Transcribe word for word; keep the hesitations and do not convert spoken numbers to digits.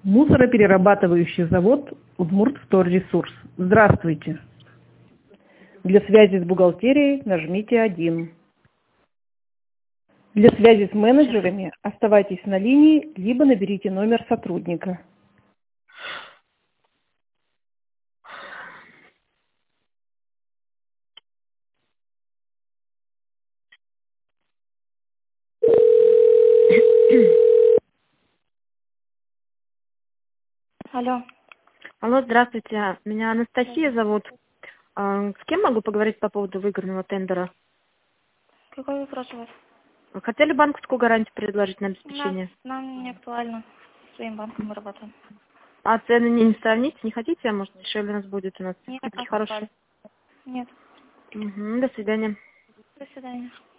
Мусороперерабатывающий завод «Удмуртвторресурс». Здравствуйте. Для связи с бухгалтерией нажмите один. Для связи с менеджерами оставайтесь на линии, либо наберите номер сотрудника. Алло. Алло, здравствуйте. Меня Анастасия зовут. А, С кем могу поговорить по поводу выигранного тендера? Какой вопрос у вас? Вы хотели банковскую гарантию предложить на У нас, обеспечение? нам не актуально. Своим банком мы работаем. А цены не, не сравните? Не хотите? А может, дешевле у нас будет? У нас Нет, скидки не хорошие. актуально. Нет. Угу, до свидания. До свидания.